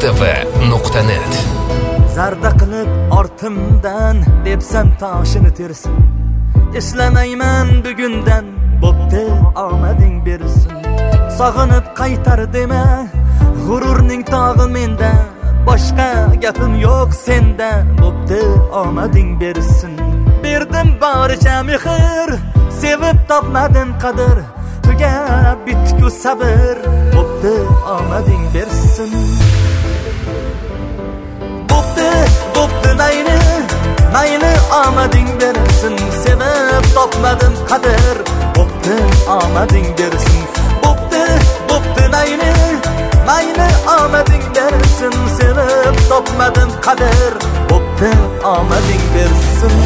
mustafa.net. Zarda qilib ortimdan debsan toshini tersin. Eslamayman bugundan, bo'pti omading bersin. Sog'inib qaytar dema, g'ururning tog'i menda. Boshqa gapim yo'q senda, bo'pti omading bersin. Berdim boricha mehr, sevib topmadim qadr. Tugab bitku sabr, bo'pti omading bersin. Bo'pti mayli omading bersin. Sevib topmadim qadr, bo'pti omading bersin. Bo'pti mayli omading bersin. Sevib topmadim qadr, bo'pti omading bersin.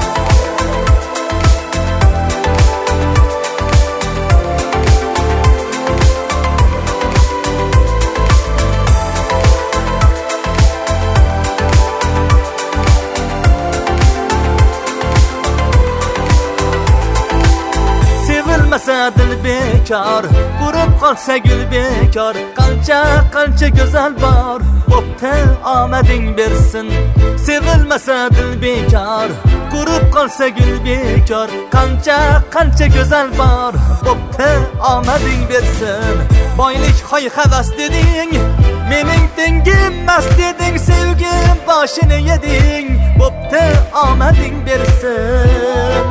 Dil bekar, qurib qolsa gul bekar. Qancha go'zal bor, bo'pti omading bersin. Sevilmasa dil bekar, qurib qolsa gul bekar. Qancha go'zal bor, bo'pti omading bersin. Boylik hoy havas deding, mening tengim emas deding. Sevgim boshini yeding, bo'pti omading bersin.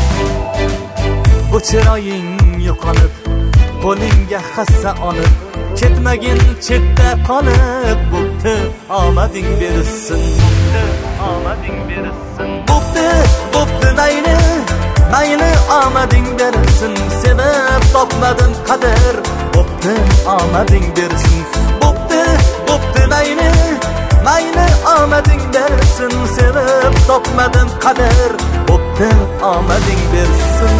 Bu chiroying yo'qolib, qo'lingga hassa olib, ketmagin chetda qolib, bo'pti omading bersin. Bo'pti mayli omading bersin. Sevib topmadim qadr, bo'pti omading bersin. Bo'pti mayli omading bersin. Sevib topmadim qadr, bo'pti omading bersin.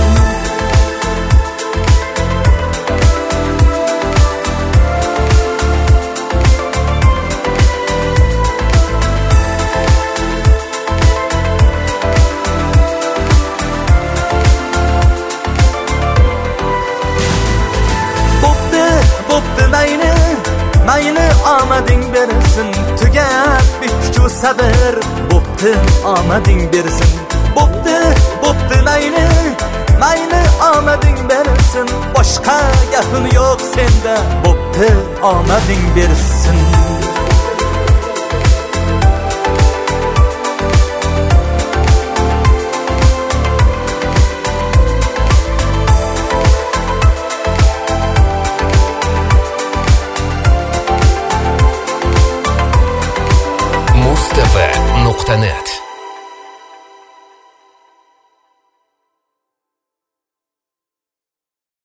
Mayli omading bersin. Tugab bitku sabr, bo'pti omading bersin. Bo'pti mayli omading bersin. Boshqa gapim yo'q senda, bo'pti omading bersin. mustafa.net